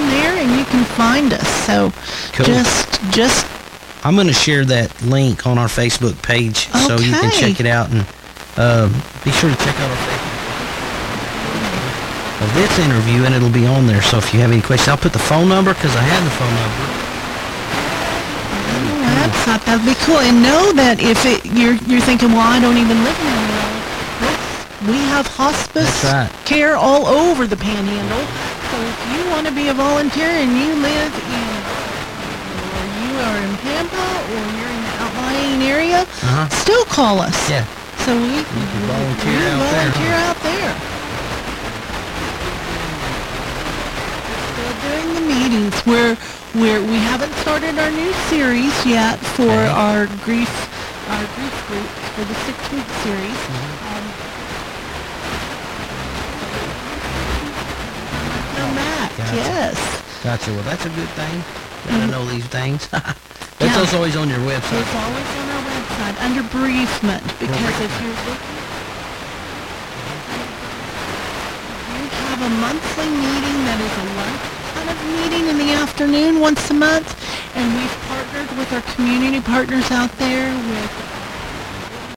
on there and you can find us. So Cool. just I'm going to share that link on our Facebook page so you can check it out, and be sure to check out our Facebook of this interview, and it'll be on there. So if you have any questions, I'll put the phone number because I have the phone number. That'd be cool. And know that if you're thinking, well, I don't even live in Amarillo, we have hospice care all over the Panhandle. So if you want to be a volunteer and you live in, or you are in Pampa, or you're in the outlying area, still call us. Yeah. So we can volunteer out there. Still doing the meetings where we haven't started our new series yet for our grief group for the 6-week series. Matt, yes. Gotcha. Well, that's a good thing. I know these things. That's also always on your website. It's always on our website under bereavement, because if you're looking, you have a monthly meeting that is a lunch kind of meeting in the afternoon once a month, and we've partnered with our community partners out there with